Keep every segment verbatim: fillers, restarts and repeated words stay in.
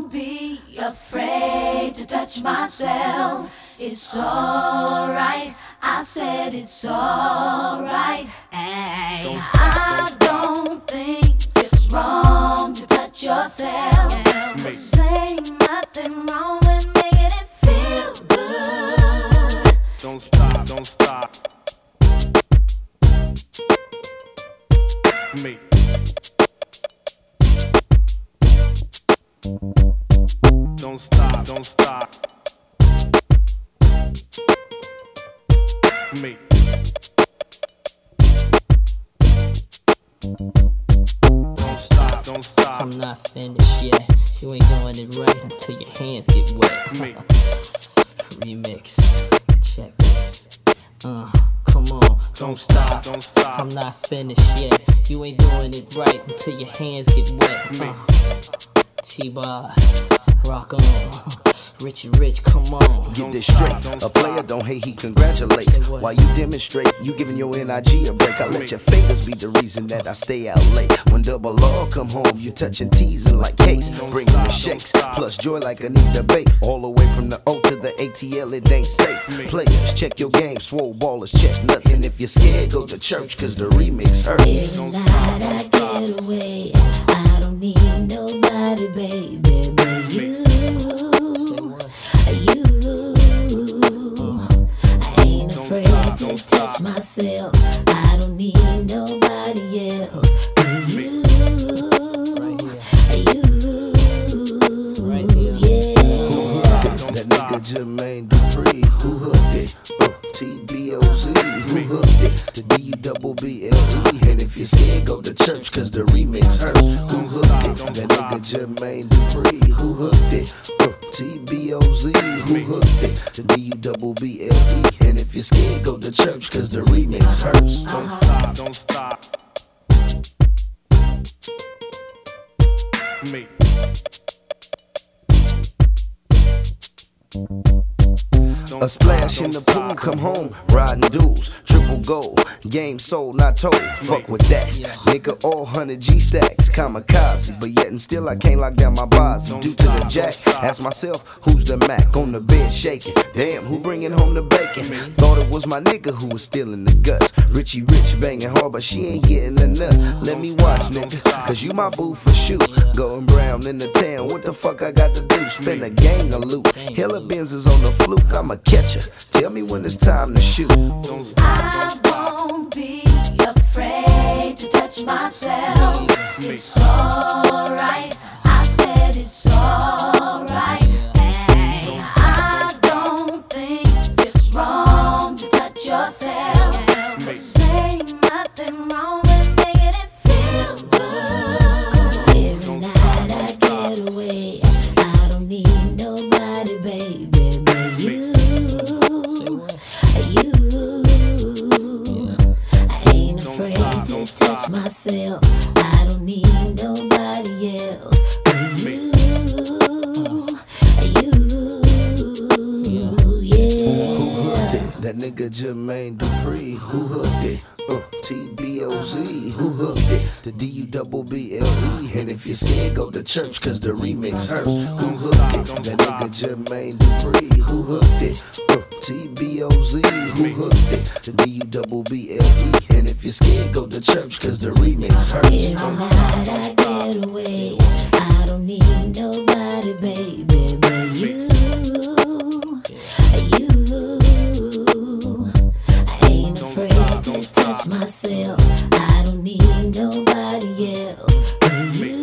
don't be afraid to touch myself. It's alright, I said it's alright. Ay, I don't think it's wrong to touch yourself. Cause ain't nothing wrong with making it feel good. Don't stop, don't stop. Me. Don't stop, don't stop. Me. Don't stop, don't stop. I'm not finished yet. You ain't doing it right until your hands get wet. Me. Remix. Check this. Uh, come on. Don't stop, don't stop. I'm not finished yet. You ain't doing it right until your hands get wet. Uh, T-Bar, rock on. Richie Rich, come on. Get this straight. A player don't hate, he congratulate. While you demonstrate, you giving your N I G a break. I let your fingers be the reason that I stay out late. When double R come home, you touching teasing like cakes. Bringing the shakes, plus joy like Anita Baker. All the way from the O to the A T L, it ain't safe. Players, check your game, swole ballers, check nuts. And if you're scared, go to church, cause the remix hurts. Every night I get away, I don't need nobody, baby, but you. To touch myself, I don't need nobody else. You, you, yeah. That nigga Jermaine Dupri, who hooked it? Uh, T B O Z, who hooked it? The D U double B L E. And if you're scared, go to church, cause the remix hurts. Who hooked it? That nigga Jermaine Dupri, who hooked it? Uh, T B O Z, who hooked it? The D U double B L E. And if you're scared, go to church, cause the remix hurts. Don't stop, don't stop. Me. A splash in the pool, come home, riding duels, triple gold, game sold, not told, fuck with that. Nigga, all one hundred G stacks, kamikaze, but yet and still I can't lock down my bars. Due to the jack, ask myself, who's the Mac on the bed shaking? Damn, who bringing home the bacon? Thought it was my nigga who was stealing the guts. Richie Rich banging hard, but she ain't getting enough. Let me watch, nigga, cause you my boo for shoot. Going brown in the town, what the fuck I got to do? Spend a gang of loot. Hella Benz is on the fluke, I'm a catcher. Tell me when it's time to shoot. I won't be afraid to touch myself. It's alright, I said it's alright. Hey, I don't think it's wrong to touch yourself. Cause ain't nothing wrong with making it feel good. Every night I get away, I don't need nobody, baby, but you. Touch myself, I don't need nobody else. You, you, yeah. Who hooked it? That nigga Jermaine Dupri, who hooked it? Uh, T B O Z, who hooked it? The D U double B L E. And if you're scared, go to church, cause the remix hurts. Who hooked it? That nigga Jermaine Dupri, who hooked it? Uh, T B O Z, who hooked it? The D U double B L E. And if you're scared, go to church, cause the remix hurts. Every night I get away, I don't need nobody, baby, but you. Touch myself, I don't need nobody else. You,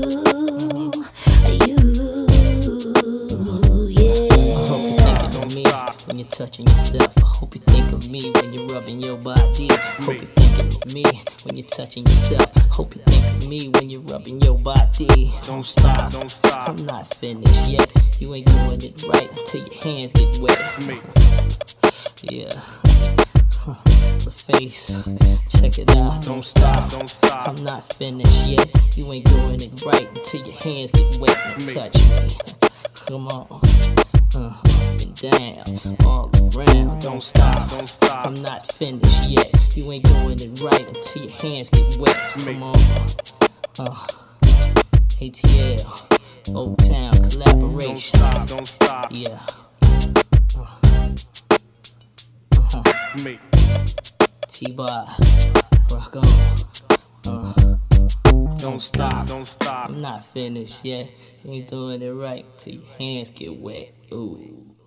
you, yeah. I hope you're thinking of me when you're touching yourself. I hope you think of me when you're rubbing your body. I hope you're thinking of me when you're touching yourself. I hope you think of me when you're rubbing your body. Don't stop, don't stop. I'm not finished yet. You ain't doing it right until your hands get wet. Yeah. The face, check it out, don't stop, don't stop. I'm not finished yet. You ain't doing it right until your hands get wet and touch me. Come on, uh, up and down, all around. Don't stop, don't stop. I'm not finished yet. You ain't doing it right until your hands get wet. Come on, uh, A T L, Old Town Don't collaboration. stop, don't stop. Yeah. Me. T-Bar, rock on. Uh, Don't stop, don't stop. I'm not finished yet. You ain't doing it right till your hands get wet. Ooh.